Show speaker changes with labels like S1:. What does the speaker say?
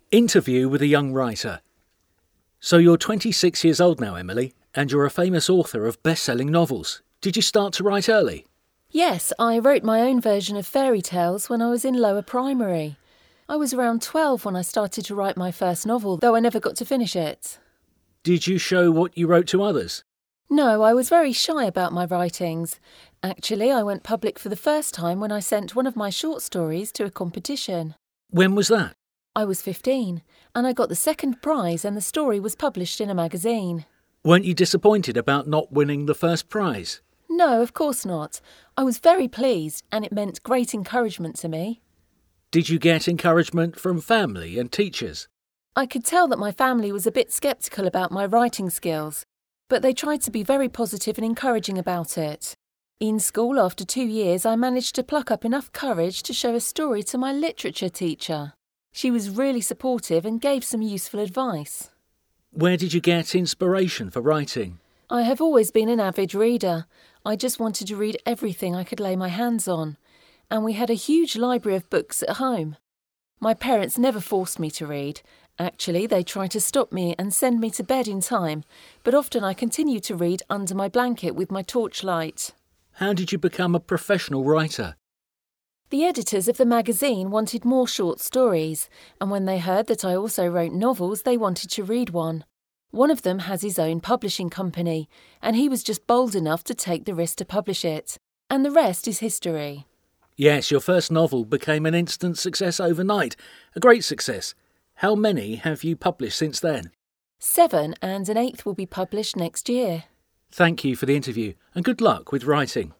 S1: Interview with a young writer. So you're 26 years old now, Emily, and you're a famous author of best-selling novels. Did you start to write early?
S2: Yes, I wrote my own version of fairy tales when I was in lower primary. I was around 12 when I started to write my first novel, though I never got to finish it.
S1: Did you show what you wrote to others?
S2: No, I was very shy about my writings. Actually, I went public for the first time when I sent one of my short stories to a competition.
S1: When was that?
S2: I was 15, and I got the second prize, and the story was published in a magazine.
S1: Weren't you disappointed about not winning the first prize?
S2: No, of course not. I was very pleased, and it meant great encouragement to me.
S1: Did you get encouragement from family and teachers?
S2: I could tell that my family was a bit sceptical about my writing skills, but they tried to be very positive and encouraging about it. In school, after 2 years, I managed to pluck up enough courage to show a story to my literature teacher. She was really supportive and gave some useful advice.
S1: Where did you get inspiration for writing?
S2: I have always been an avid reader. I just wanted to read everything I could lay my hands on, and we had a huge library of books at home. My parents never forced me to read. Actually, they tried to stop me and send me to bed in time, but often I continued to read under my blanket with my torchlight.
S1: How did you become a professional writer?
S2: The editors of the magazine wanted more short stories, and when they heard that I also wrote novels, they wanted to read one. One of them has his own publishing company, and he was just bold enough to take the risk to publish it. And the rest is history.
S1: Yes, your first novel became an instant success overnight. A great success. How many have you published since then?
S2: 7, and an 8th will be published next year.
S1: Thank you for the interview, and good luck with writing.